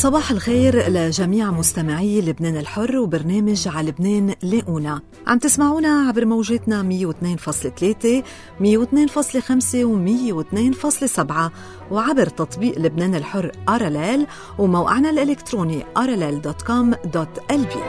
صباح الخير لجميع مستمعي لبنان الحر وبرنامج على لبنان لاقونا. عم تسمعونا عبر موجاتنا 102.3 102.5 و102.7 وعبر تطبيق لبنان الحر RLL وموقعنا الإلكتروني rll.com.lb.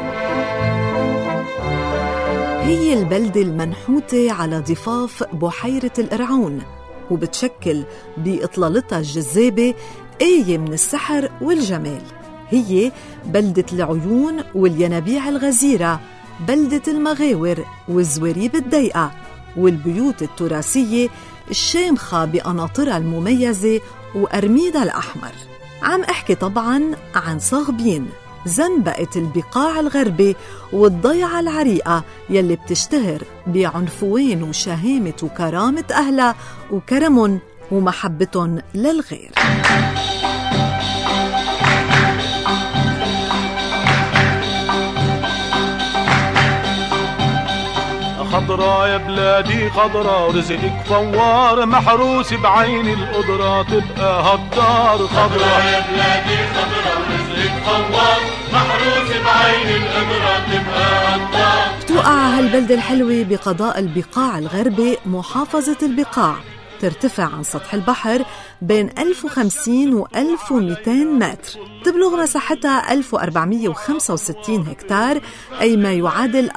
هي البلدة المنحوتة على ضفاف بحيرة القرعون، وبتشكل بإطلالتها الجذابة آية من السحر والجمال. هي بلدة العيون والينابيع الغزيرة، بلدة المغاور والزواريب الضيقة والبيوت التراثية الشامخة بقناطرها المميزة وأرميدها الأحمر. عم أحكي طبعاً عن صاغبين، زنبقة البقاع الغربي والضيعة العريقة يلي بتشتهر بعنفوان وشهامة وكرامة أهلها وكرمهم ومحبتهم للغير. خضرا يا بلادي خضرا ورزقك فوار محروس بعين القدرة تبقى هالدار. خضرا يا بلادي خضرا ورزقك فوار محروس بعين القدرة تبقى هالدار. بتوقع هالبلدة الحلوة بقضاء البقاع الغربي محافظة البقاع، ترتفع عن سطح البحر بين 1050 و 1200 متر، تبلغ مساحتها 1465 هكتار أي ما يعادل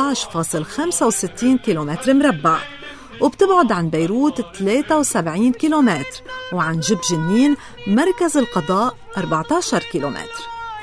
14.65 كيلومتر مربع، وبتبعد عن بيروت 73 كيلومتر، وعن جب جنين مركز القضاء 14 كيلومتر.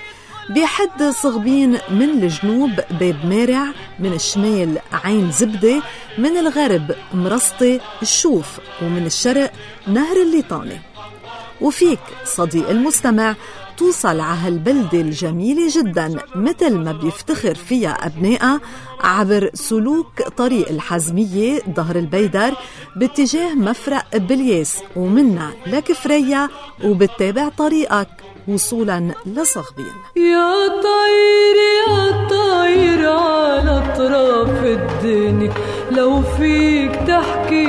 بيحد صغبين من الجنوب باب مارع، من الشمال عين زبدة، من الغرب مرسطة الشوف، ومن الشرق نهر الليطاني. وفيك صديق المستمع توصل على هالبلدة الجميلة جدا مثل ما بيفتخر فيها أبنائها عبر سلوك طريق الحزمية ظهر البيدر باتجاه مفرق بلياس ومنها لكفرية، وبتتابع طريقك وصولا لصغبين. يا طير يا طير على اطراف الدنيا، لو فيك تحكي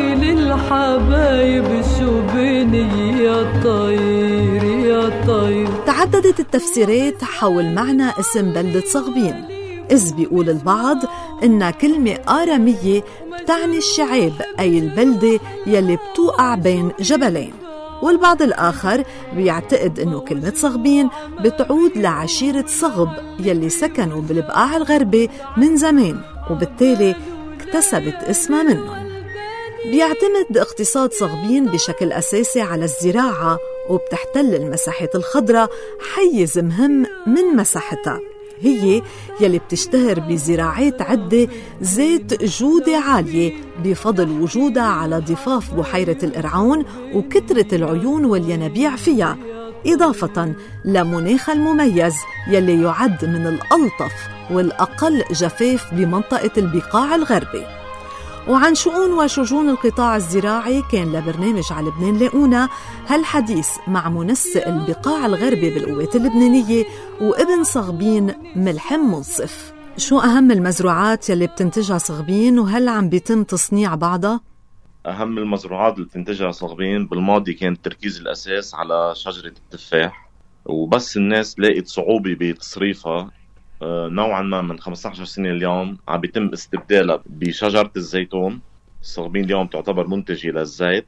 للحبايب شو بيني. يا طير يا طير. تعددت التفسيرات حول معنى اسم بلدة صغبين، إذ بيقول البعض إنها كلمة آرامية بتعني الشعاب أي البلدة يلي بتوقع بين جبلين، والبعض الآخر بيعتقد إنه كلمة صغبين بتعود لعشيرة صغب يلي سكنوا بالبقاع الغربي من زمان، وبالتالي اكتسبت اسمها منهم. بيعتمد اقتصاد صغبين بشكل أساسي على الزراعة، وبتحتل المساحات الخضراء حيز مهم من مساحتها. هي يلي بتشتهر بزراعات عدة ذات جودة عالية بفضل وجودها على ضفاف بحيرة القرعون وكترة العيون والينابيع فيها، إضافة لمناخها المميز يلي يعد من الألطف والأقل جفاف بمنطقة البقاع الغربي. وعن شؤون وشجون القطاع الزراعي كان لبرنامج على لبنان لاقونا هالحديث مع منسق البقاع الغربي بالقوات اللبنانية وابن صغبين ملحم منصف. شو أهم المزروعات يلي بتنتجها صغبين، وهل عم بيتم تصنيع بعضها؟ أهم المزروعات اللي بتنتجها صغبين بالماضي كان التركيز الأساس على شجرة التفاح، وبس الناس لقيت صعوبة بتصريفها نوعا ما من 15 سنة اليوم عم بيتم استبدالها بشجرة الزيتون. الصغبين اليوم تعتبر منتجة للزيت،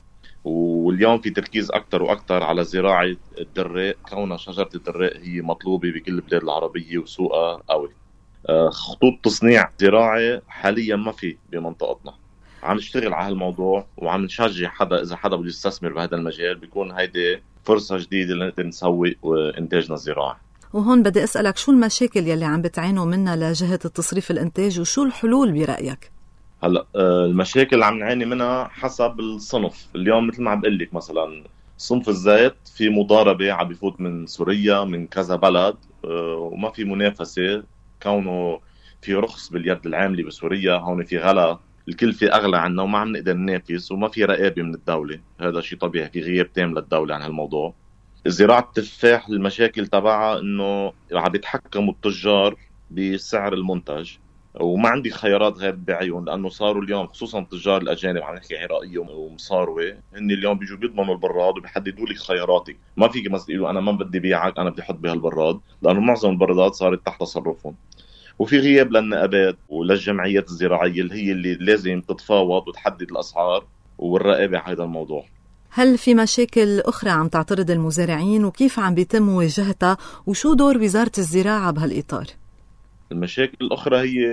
واليوم في تركيز أكتر وأكتر على زراعة الدراء، كونها شجرة الدراء هي مطلوبة بكل البلاد العربية وسوقها قوي. خطوط تصنيع زراعي حاليا ما في بمنطقتنا، عم نشتغل على هالموضوع وعم نشجع حدا إذا حدا بده يستثمر بهذا المجال، بيكون هيدي فرصة جديدة لنقدر نسوق إنتاجنا الزراعي. وهون بدي أسألك شو المشاكل يلي عم بتعينوا منها لجهة التصريف الإنتاج، وشو الحلول برأيك؟ هلا المشاكل اللي عم نعاني منها حسب الصنف. اليوم مثل ما عم بقول لك مثلا صنف الزيت في مضاربة عم بيفوت من سوريا من كذا بلد، وما في منافسة كونه في رخص باليد العاملة بسوريا، هون في غلا، الكلفة أغلى عنا وما عم نقدر ننافس، وما في رقابة من الدولة. هذا شيء طبيعي، في غياب تام للدولة عن هالموضوع. زراعة التفاح المشاكل تبعها إنه عم بيتحكموا التجار بسعر المنتج، وما عندي خيارات غير بيعيهم، لأنه صاروا اليوم خصوصا التجار الأجانب، عم نحكي عراقية ومصاروة، هن اليوم بيجوا بيضمنوا البراد وبيحددوا لي خياراتك. ما فيك مثلا تقولوا أنا ما بدي بيعك، أنا بدي أحط بهالبراد، لأنه معظم البرادات صارت تحت تصرفهم. وفي غياب للنقابات وللجمعيات الزراعية اللي هي اللي لازم تتفاوض وتحدد الأسعار والرقابة على هذا الموضوع. هل في مشاكل أخرى عم تعترض المزارعين وكيف عم بيتم مواجهتها وشو دور وزارة الزراعة بهالإطار؟ المشاكل الأخرى هي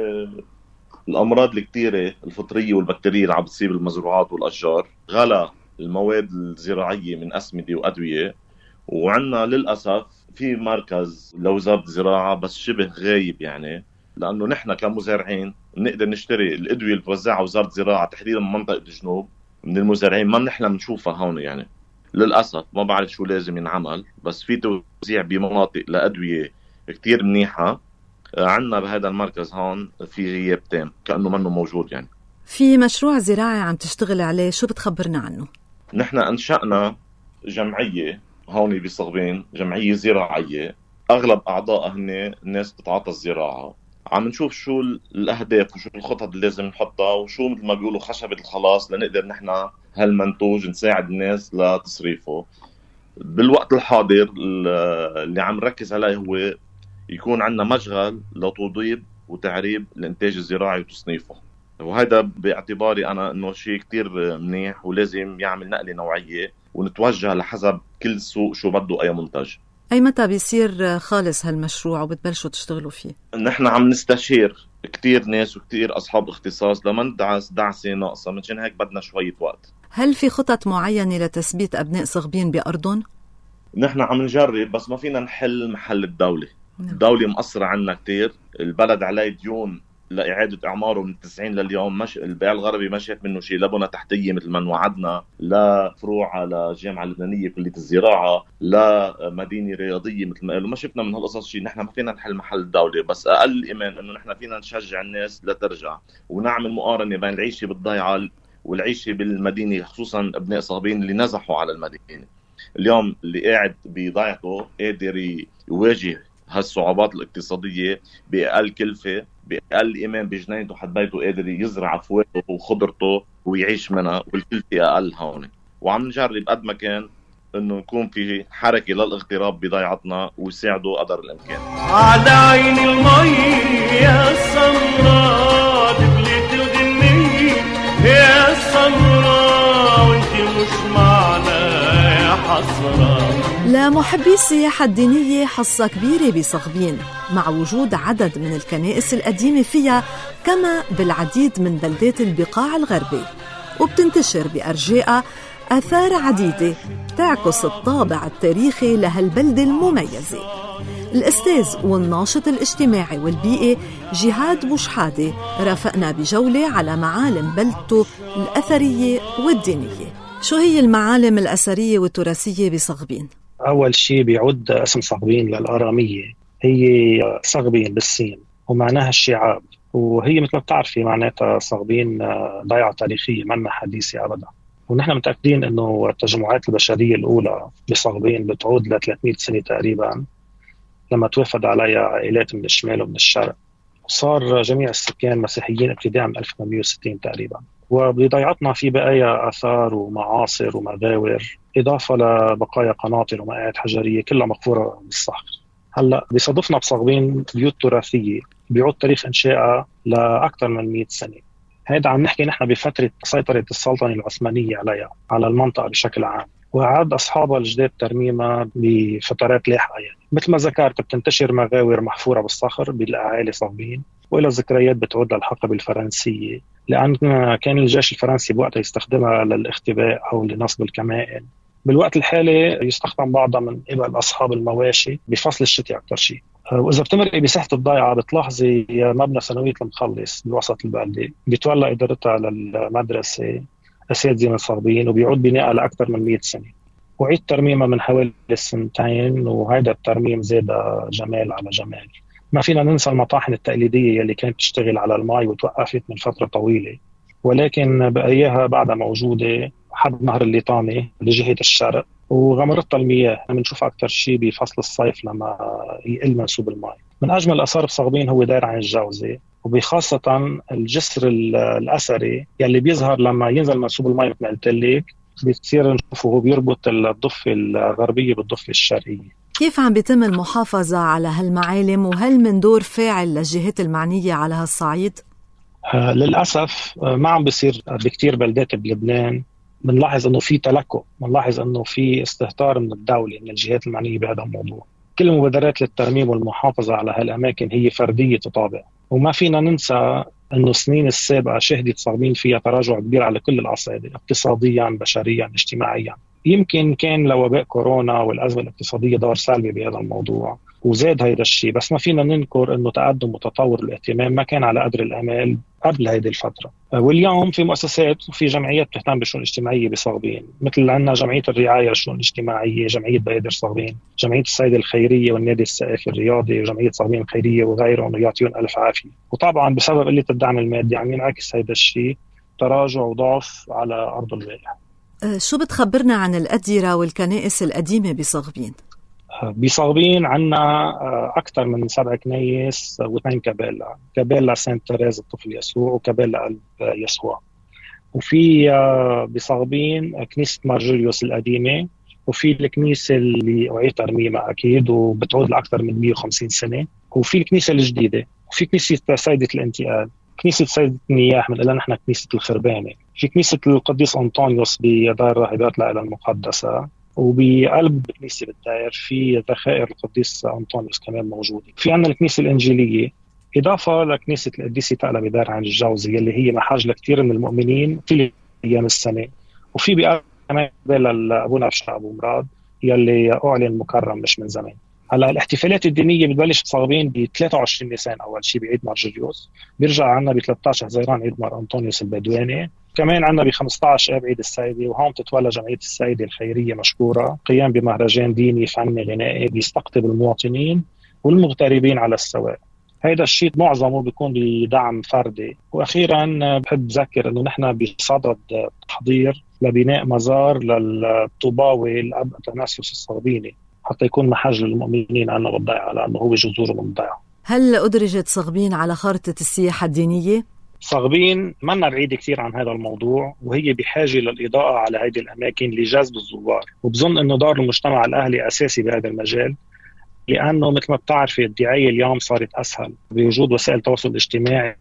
الأمراض الكتيرة الفطرية والبكتيرية اللي عم بتصيب المزروعات والأشجار، غلا المواد الزراعية من أسمدة وأدوية، وعندنا للأسف في مركز لوزارة الزراعة بس شبه غايب، يعني لأنه نحن كمزارعين نقدر نشتري الأدوية اللي بتوزعها وزارة الزراعة تحديدا من منطقة الجنوب من المزارعين، ما نحلم نشوفها هون. يعني للأسف ما بعرف شو لازم ينعمل، بس في توزيع بمناطق لأدوية كتير منيحة عنا بهذا المركز هون في غياب تام كأنه منه موجود. يعني في مشروع زراعي عم تشتغل عليه، شو بتخبرنا عنه؟ نحن أنشأنا جمعية هون بصغبين، جمعية زراعية أغلب أعضائها هن الناس بتتعاطى الزراعة. عم نشوف شو الأهداف وشو الخطط اللي لازم نحطها وشو مثل ما بيقولوا خشبة الخلاص لنقدر نحن هالمنتوج نساعد الناس لتصريفه. بالوقت الحاضر اللي عم نركز عليه هو يكون عندنا مشغل لتوضيب وتعريب الانتاج الزراعي وتصنيفه، وهذا باعتباري أنا أنه شيء كتير منيح ولازم يعمل نقلة نوعية ونتوجه لحسب كل سوق شو بده أي منتج. أي متى بيصير خالص هالمشروع وبتبلشوا تشتغلوا فيه؟ نحن عم نستشير كتير ناس وكتير أصحاب اختصاص لما ندعس دعسة ناقصة، منشان هيك بدنا شوية وقت. هل في خطط معينة لتثبيت أبناء صغبين بأرضهم؟ نحن عم نجرب بس ما فينا نحل محل الدولة. الدولة مقصرة عنا كتير، البلد عليه ديون لإعادة إعماره من 90 لليوم، مش البيع الغربي ما شاف منه شيء، لا بنى تحتية مثل ما وعدنا، لا فروع على جامعة لبنانية كلية الزراعة، لا مدينة رياضية مثل ما قالوا، ما شفنا من هالقصص شيء. نحن ما فينا نحل محل الدولة، بس أقل إيمان إنه نحن فينا نشجع الناس لترجع ونعمل مقارنة بين العيشة بالضيعة والعيشة بالمدينة، خصوصا أبناء صغبين اللي نزحوا على المدينة. اليوم اللي قاعد بضيعته قادر يواجه هالصعوبات الاقتصادية بأقل كلفة، بأقل إيمان بجنينته حد بيته، قادر يزرع فواكهه وخضرته ويعيش منها والكلفة أقل هون. وعم نجرب قد ما كان إنه يكون في حركة للاغتراب بضيعتنا ويساعدوا قدر الإمكان. على عين المي يا السمراء دبلت الغنية يا السمراء وانت مش معنا يا حسرة. لمحبي السياحة الدينية حصة كبيرة بصغبين، مع وجود عدد من الكنائس القديمة فيها كما بالعديد من بلدات البقاع الغربي، وبتنتشر بأرجائها آثار عديدة تعكس الطابع التاريخي لهالبلدة المميزة. الأستاذ والناشط الاجتماعي والبيئي جهاد بوشحادة رافقنا بجولة على معالم بلدته الأثرية والدينية. شو هي المعالم الأثرية والتراثية بصغبين؟ أول شيء بيعود اسم صغبين للآرامية، هي صغبين بالسين ومعناها الشعاب، وهي مثل ما بتعرفي معناتها صغبين ضيعة تاريخية منا حديثة أبدا. ونحن متأكدين أنه التجمعات البشرية الأولى بصغبين بتعود ل 300 سنة تقريبا، لما توافد عليها عائلات من الشمال ومن الشرق، وصار جميع السكان مسيحيين ابتداء من 1860 تقريبا. وبضيعتنا في بقايا آثار ومعاصر ومغاور، إضافة لبقايا قناطر ومقاعد حجرية كلها مقفورة بالصخر. هلأ بيصادفنا بصغبين بيوت تراثية بيعود تاريخ إنشائها لأكثر من 100 سنة. هيدا عم نحكي نحن بفترة سيطرة السلطنة العثمانية عليها على المنطقة بشكل عام، وعاد أصحابها الجداد ترميمها بفترات لاحقة. يعني مثل ما ذكرت بتنتشر مغاور محفورة بالصخر بالأعالي صغبين، وإلى ذكريات بتعود للحقبة الفرنسية، لأن كان الجيش الفرنسي بوقتها يستخدمها للاختباء أو لنصب الكمائن. بالوقت الحالي يستخدم بعضها من قبل أصحاب المواشي بفصل الشتاء أكثر شيء. وإذا بتمرقي بساحة الضيعة بتلاحظي مبنى ثانوية المخلص بوسط البلدة بيتولى إدارتها للمدرسة أساتذة من صغبين، وبيعود بناءها لأكثر من 100 سنة، وعيد ترميمها من حوالي 2 سنين، وهذا الترميم زاد جمال على جمال. ما فينا ننسى المطاحن التقليدية اللي كانت تشتغل على الماء وتوقفت من فترة طويلة، ولكن بقاياها بعدها موجودة حد نهر الليطامة لجهة الشرق، وغمرتها المياه بنشوفها أكثر شيء بفصل الصيف لما يقل منسوب الماء. من أجمل الآثار بصغبين هو دير عين الجوزة، وبخاصة الجسر الأثري يلي بيظهر لما ينزل منسوب الماء مثل ما قلت لك، بيصير نشوفه هو بيربط الضفة الغربية بالضفة الشرقية. كيف عم بيتم المحافظة على هالمعالم، وهل من دور فاعل للجهات المعنية على هالصعيد؟ للأسف ما عم بيصير بكتير بلدات بلبنان. بنلاحظ أنه في تلكؤ، بنلاحظ أنه في استهتار من الدولة من الجهات المعنية بهذا الموضوع. كل المبادرات للترميم والمحافظة على هالأماكن هي فردية تطابع، وما فينا ننسى أنه السنين السابقة شهدت صاغبين فيها تراجع كبير على كل الأصعدة، اقتصاديا، بشريا، اجتماعيا. يمكن كان لوباء كورونا والأزمة الاقتصادية دور سلبي بهذا الموضوع وزاد هيدا الشيء، بس ما فينا ننكر أنه تقدم وتطور الاهتمام ما كان على قدر الأمال قبل هيدي الفترة. واليوم في مؤسسات وفي جمعيات بتهتم بالشؤون الاجتماعية بصاغبين، مثل عندنا جمعية الرعاية للشؤون الاجتماعية، جمعية بيادر صاغبين، جمعية السيدة الخيرية والنادي السائف الرياضي وجمعية صاغبين الخيرية وغيرهم، ويعطيهم ألف عافية. وطبعا بسبب قلة الدعم المادي عم ينعكس هيدا الشيء تراجع وضعف على أرض الواقع. شو بتخبرنا عن الأديرة والكنائس القديمة بصاغبين؟ بصاغبين عنا أكثر من 7 كنايس و2 كابيلا. كابيلا سانت تيريز الطفل يسوع، وكابيلا قلب يسوع. وفي بصاغبين كنيسة مارجوريوس القديمة، وفي الكنيسة اللي أعيد ترميمها أكيد وبتعود لأكثر من 150 سنة، وفي الكنيسة الجديدة، وفي كنيسة سيدة الانتقال، كنيسة سيدة النياح بنقول نحن كنيسة الخربانة، في كنيسة القديس أنطونيوس بدار راهبات العائلة المقدسة، وبقلب كنيسة بالدائر في ذخائر القديس أنطونيوس كمان موجودة. في عندنا الكنيسة الإنجيلية، إضافة لكنيسة القديسة تقلة بدار عن الجوزي اللي هي محاج لكثير من المؤمنين في أيام السنة. وفي بقى كمان لأبونا بشع أبو مراد يلي أعلن مكرم مش من زمان. هلا الاحتفالات الدينية بتبلش بصاغبين ب 23 نيسان أول شيء بعيد مارجوريوس، بيرجع عنا ب 13 حزيران عيد مار أنطونيوس البدواني، كمان عندنا ب 15 آب عيد السيدة، وهون تتولى جمعية السيدة الخيرية مشكورة قيام بمهرجان ديني فني غنائي بيستقطب المواطنين والمغتربين على السواء. هيدا الشيء معظمه بيكون بدعم فردي. وأخيرا بحب أذكر أنه نحن بصدد تحضير لبناء مزار للطوباوي الأب أثناسيوس الصاغبيني حتى يكون محج للمؤمنين عنا بالضيعة، لأنه هو جذور من الضيعة. هل أدرجت صاغبين على خارطة السياحة الدينية؟ صاغبين منا بعيدة كثير عن هذا الموضوع، وهي بحاجة للإضاءة على هذه الأماكن لجذب الزوار، وبظن أنه دور المجتمع الأهلي أساسي بهذا المجال، لأنه مثل ما بتعرفي الدعاية اليوم صارت أسهل بوجود وسائل التواصل الاجتماعي،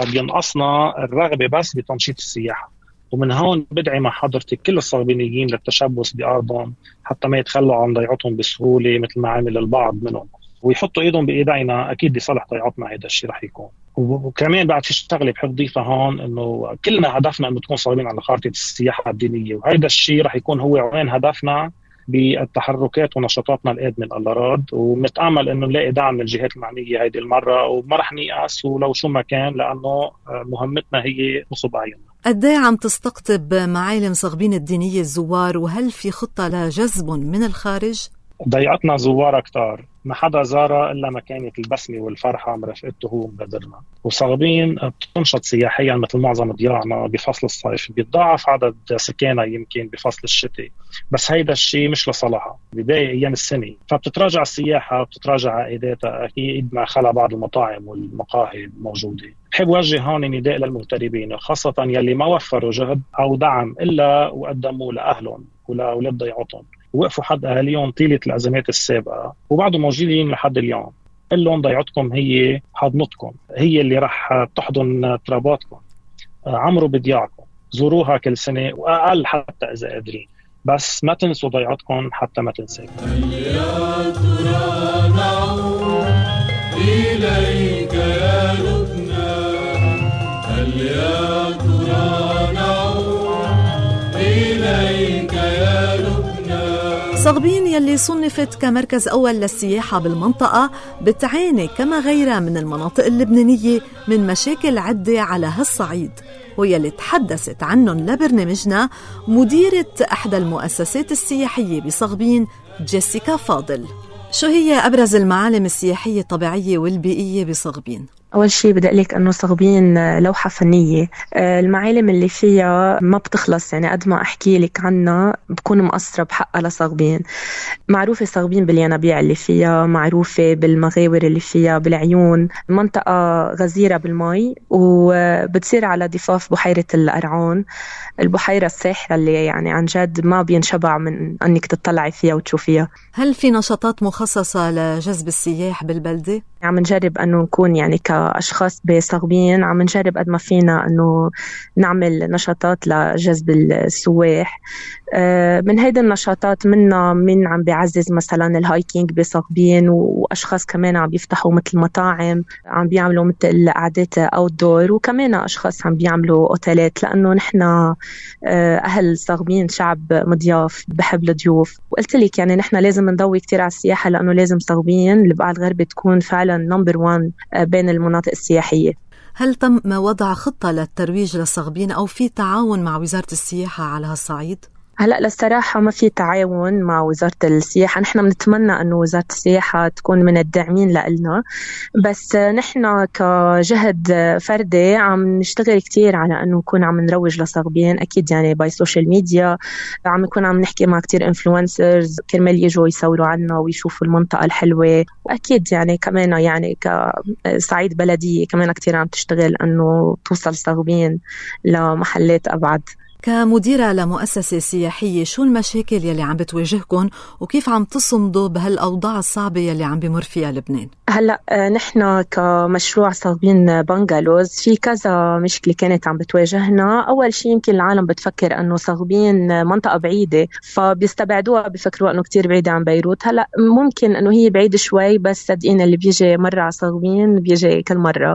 فبينقصنا الرغبة بس بتنشيط السياحة. ومن هون بدعي مع حضرتك كل الصاغبينيين للتشبث بأرضهم حتى ما يتخلوا عن ضيعتهم بسهولة مثل ما عمل البعض منهم، ويحطوا ايدهم بايدينا اكيد لصالح ضيعتنا. هذا الشيء رح يكون. وكمان بعد في شغله بحب ضيفها هون، انه كلنا هدفنا انه تكون صاغبين على خارطه السياحه الدينيه، وهذا الشيء رح يكون هو عنوان هدفنا بالتحركات ونشاطاتنا القادمه الأراد، وبنتامل انه نلاقي دعم من الجهات المعنيه هذه المره، وما رح نيأس ولو شو ما كان، لانه مهمتنا هي نصب اعيننا. قد ايه عم تستقطب معالم صاغبين الدينيه الزوار، وهل في خطه لجذب من الخارج؟ ضيعتنا زوار كتار، ما حدا زارها إلا ما كانت البسمة والفرحة مرافقته هو مبادرنا. وصاغبين بتنشط سياحيا مثل معظم ضياعنا بفصل الصيف، بيتضاعف عدد سكانها يمكن بفصل الشتاء، بس هيدا الشيء مش لصالحها بداية أيام السنة، فبتتراجع السياحة وبتتراجع عائداتها أكيد ما خلى بعض المطاعم والمقاهي الموجودة. بحب وجه هون نداء للمغتربين، خاصة يلي ما وفروا جهد أو دعم إلا وقدموا لأهلهم ولأولاد ضيعتهم، وقفوا حد أهاليهم طيلة الأزمات السابقة وبعضوا موجودين لحد اليوم. قل لهم ضيعتكم هي حضنتكم، هي اللي رح تحضن تراباتكم. عمروا بضياعكم، زوروها كل سنة وأقل حتى إذا قادرين، بس ما تنسوا ضيعتكم حتى ما تنساكم. يا ترى نعود إليك يا لبنان، هل يا ترى نعود إليك يا لبنان. صاغبين يلي صنفت كمركز أول للسياحة بالمنطقة بتعاني كما غيرها من المناطق اللبنانية من مشاكل عدة على هالصعيد، ويلي تحدثت عنهم لبرنامجنا مديرة إحدى المؤسسات السياحية بصاغبين جيسيكا فاضل. شو هي أبرز المعالم السياحية الطبيعية والبيئية بصاغبين؟ أول شيء بدي أقولك أنه صغبين لوحة فنية، المعالم اللي فيها ما بتخلص، يعني قد ما أحكي لك عنها بكون مقصرة بحقها لصغبين. معروفة صغبين بالينابيع اللي فيها، معروفة بالمغاور اللي فيها، بالعيون، منطقة غزيرة بالماء وبتصير على ضفاف بحيرة القرعون، البحيرة الساحرة اللي يعني عن جد ما بينشبع من أنك تطلعي فيها وتشوفيها. هل في نشاطات مخصصة لجذب السياح بالبلدة؟ عم نجرب أنه نكون يعني كأشخاص بصغبين عم نجرب قد ما فينا أنه نعمل نشاطات لجذب السواح. من هيدا النشاطات منا من عم بيعزز مثلا الهايكينج بصغبين، وأشخاص كمان عم بيفتحوا مثل مطاعم، عم بيعملوا مثل قعدات أوتدور، وكمان أشخاص عم بيعملوا أوتيلات، لأنه نحن أهل صغبين شعب مضياف بحب الضيوف. وقلت لك يعني نحن لازم نضوي كتير على السياحة، لأنه لازم صغبين البقعة الغربية تكون فعلا نمبر 1 بين المناطق السياحية. هل تم وضع خطة للترويج للصغبين أو في تعاون مع وزارة السياحة على هالصعيد؟ هلأ للصراحة ما في تعاون مع وزارة السياحة. نحن بنتمنى أنه وزارة السياحة تكون من الداعمين لنا، بس نحن كجهد فردي عم نشتغل كتير على أنه نكون عم نروج لصغبين. أكيد يعني باي سوشيال ميديا عم نكون عم نحكي مع كتير انفلونسرز كرمال يجوا يصوروا عنا ويشوفوا المنطقة الحلوة. وأكيد يعني كمان يعني كصعيد بلدية كمان كتير عم تشتغل أنه توصل صغبين لمحلات أبعد. كمديرة لمؤسسة سياحية، شو المشاكل يلي عم بتواجهكم وكيف عم تصمدوا بهالأوضاع الصعبة يلي عم بمر فيها لبنان؟ هلأ نحن كمشروع صغبين بنغالوز في كذا مشكلة كانت عم بتواجهنا. أول شيء يمكن العالم بتفكر أنه صغبين منطقة بعيدة فبيستبعدوها، بيفكروا أنه كتير بعيدة عن بيروت. هلأ ممكن أنه هي بعيدة شوي، بس صدقين اللي بيجي مرة على صغبين بيجي كل مرة.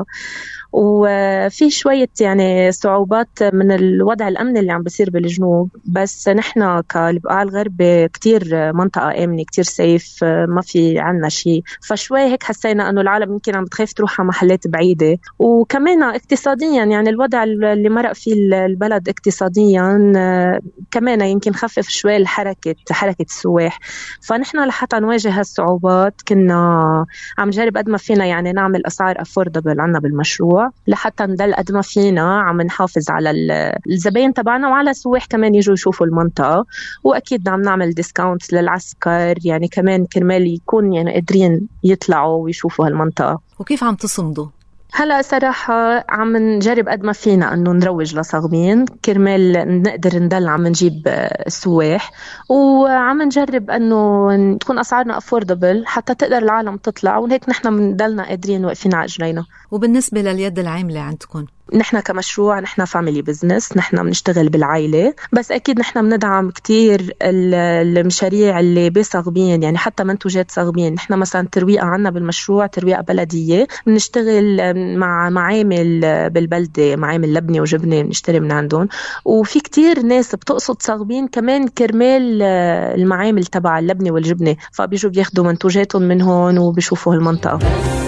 وفي شوية يعني صعوبات من الوضع الأمني اللي عم بيصير بالجنوب، بس نحن كالبقاع الغربي كتير منطقة آمنة، كتير سيف، ما في عنا شيء. فشوي هيك حسينا أنه العالم يمكن عم بتخاف تروح على محلات بعيدة. وكمان اقتصاديا يعني الوضع اللي مرق فيه البلد اقتصاديا كمان يمكن خفف شوي حركة السواح. فنحن لحتى نواجه هالصعوبات كنا عم نجرب قد ما فينا يعني نعمل أسعار affordable عنا بالمشروع، لحتى ندل قد ما فينا عم نحافظ على الزباين تبعنا وعلى السواح كمان يجوا يشوفوا المنطقة. وأكيد عم نعمل ديسكاونت للعسكر يعني كمان كرمال يكون يعني قادرين يطلعوا ويشوفوا هالمنطقة. وكيف عم تصمدوا؟ هلأ صراحة عم نجرب قد ما فينا أنه نروج لصغبين كرمال نقدر ندل عم نجيب السواح، وعم نجرب أنه تكون أسعارنا affordable حتى تقدر العالم تطلع، وهيك نحن مندلنا قادرين واقفين على أجرينا. وبالنسبة لليد العاملة عندكم؟ نحن كمشروع نحن فاميلي بزنس، نحن بنشتغل بالعائلة، بس أكيد نحن بندعم كتير المشاريع اللي بصغبين، يعني حتى منتوجات صغبين. نحن مثلا ترويقة عنا بالمشروع ترويقة بلدية، بنشتغل مع معامل بالبلدة، معامل لبنة وجبنة بنشتري من عندهم. وفي كتير ناس بتقصد صغبين كمان كرمال المعامل تبع اللبنة والجبنة، فبيجوا بياخدوا منتوجاتهم من هون وبيشوفوا المنطقة.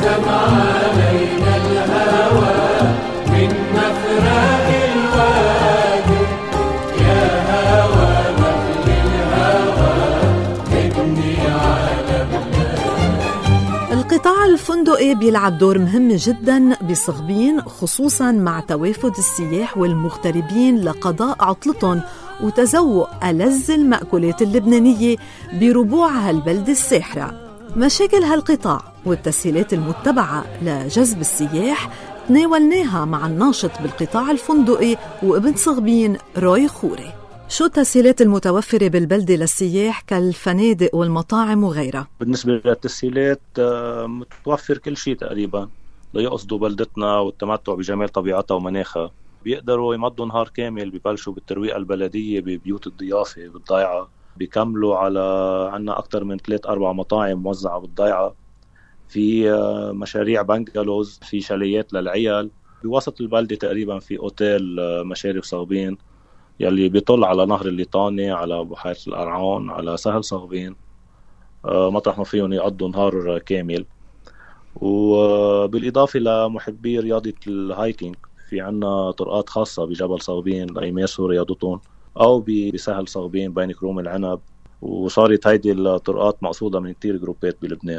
القطاع الفندقي بيلعب دور مهم جدا بصغبين، خصوصا مع توافد السياح والمغتربين لقضاء عطلتهم وتذوق ألذ المأكولات اللبنانية بربوع هالبلدة الساحرة. مشاكل هالقطاع والتسهيلات المتبعة لجذب السياح تناولناها مع الناشط بالقطاع الفندقي وابن صغبين روي خوري. شو التسهيلات المتوفرة بالبلدة للسياح كالفنادق والمطاعم وغيرها؟ بالنسبة للتسهيلات متوفر كل شيء تقريبا ليقصدوا بلدتنا والتمتع بجمال طبيعتها ومناخها. بيقدروا يمضوا نهار كامل، ببلشوا بالترويقة البلدية ببيوت الضيافة بالضيعة، بيكملوا على عنا أكتر من 3-4 مطاعم موزعة بالضيعة، في مشاريع بنغالوز، في شاليات للعيال بوسط البلدة تقريبا، في أوتيل مشارف صغبين يلي بيطل على نهر الليطاني، على بحيرة القرعون، على سهل صغبين، مطرح ما فيهم يقضوا نهار كامل. وبالإضافة لمحبي رياضة الهايكينج، في عنا طرقات خاصة بجبل صغبين ليمارسوا رياضتهم، أو بسهل صغبين بين كروم العنب. وصارت هيدي الطرقات مقصودة من كتير جروبات بلبنان.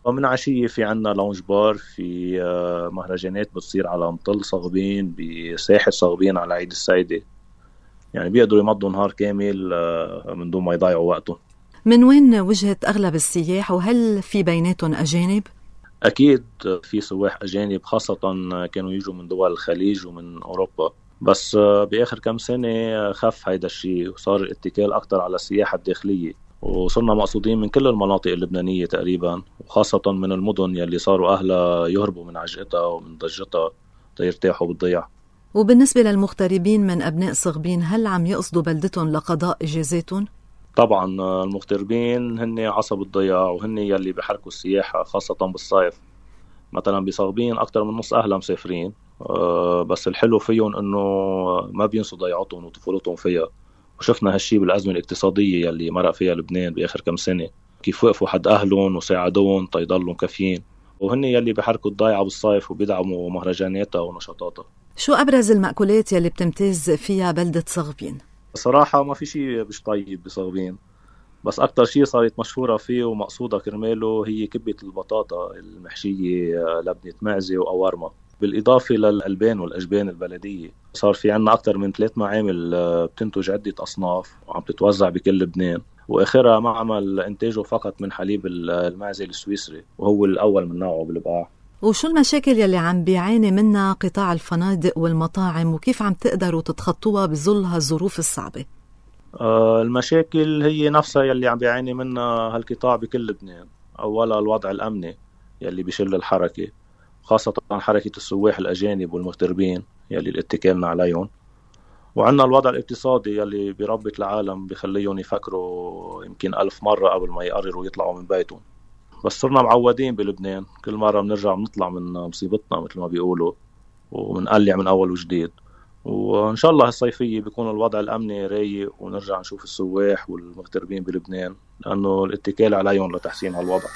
ومن عشية في عنا لونج بار، في مهرجانات بتصير على مطل صغبين، بساحة صغبين على عيد السيدة. يعني بيقدروا يمضوا نهار كامل من دون ما يضيعوا وقتهم. من وين وجهة أغلب السياح، وهل في بيناتهم أجانب؟ أكيد في سواح أجانب، خاصة كانوا يجوا من دول الخليج ومن أوروبا، بس بآخر كم سنة خف هيدا الشيء وصار الاتكال أكتر على السياحة الداخلية، وصرنا مقصودين من كل المناطق اللبنانية تقريبا، وخاصة من المدن يلي صاروا أهلها يهربوا من عجقتها ومن ضجتها تيرتاحوا بالضياع. وبالنسبة للمغتربين من أبناء صغبين، هل عم يقصدوا بلدتهم لقضاء إجازاتهم؟ طبعا المغتربين هن عصب الضياع، وهن يلي بحركوا السياحة خاصة بالصيف. مثلا بصغبين أكتر من نص أهلها مسافرين، بس الحلو فيهم أنه ما بينسوا ضيعتهم وطفولتهم فيها، وشفنا هالشي بالأزمة الاقتصادية يلي مرق فيها لبنان بآخر كم سنة، كيف وقفوا حد أهلهم وساعدوهم تيضلوا كافيين، وهن يلي بحركوا الضيعة بالصيف وبيدعموا مهرجاناتها ونشاطاتها. شو أبرز المأكولات يلي بتمتاز فيها بلدة صغبين؟ صراحة ما في شيء مش طيب بصغبين، بس أكتر شيء صارت مشهورة فيه ومقصودة كرماله هي كبة البطاطا المحشية لبنة معزة وقوارمة، بالإضافة للألبان والأجبان البلدية. صار في عنا أكتر من 3 معامل بتنتج عدة أصناف وعم تتوزع بكل لبنان، وآخرها معمل إنتاجه فقط من حليب المعزة السويسري، وهو الأول من نوعه بالبقاع. وشو المشاكل يلي عم بيعاني منها قطاع الفنادق والمطاعم، وكيف عم تقدروا تتخطوها بظل هالظروف الصعبة؟ المشاكل هي نفسها يلي عم بيعاني منها هالقطاع بكل لبنان. أولا الوضع الأمني يلي بيشل الحركة، خاصة حركة السواح الأجانب والمغتربين يلي الاتكالنا عليهم. وعنا الوضع الاقتصادي يلي بربط العالم بخليهم يفكروا يمكن 1000 مرة قبل ما يقرروا يطلعوا من بيتهم. بس صرنا معودين بلبنان، كل مرة بنرجع بنطلع من مصيبتنا مثل ما بيقولوا، وبنقلع من أول وجديد. وإن شاء الله الصيفية بيكون الوضع الأمني رايق ونرجع نشوف السواح والمغتربين بلبنان، لأنه الاتكال عليهم لتحسين هالوضع.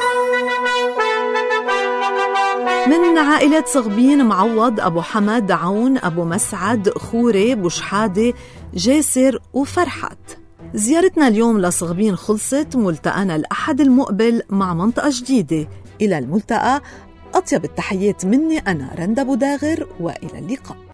من عائلة صغبين: معوض، أبو حمد، عون، أبو مسعد، خوري، بوشحادة، جاسر وفرحات. زيارتنا اليوم لصغبين خلصت، ملتقانا الأحد المقبل مع منطقة جديدة. إلى الملتقى، أطيب التحيات مني أنا رندا بوداغر، وإلى اللقاء.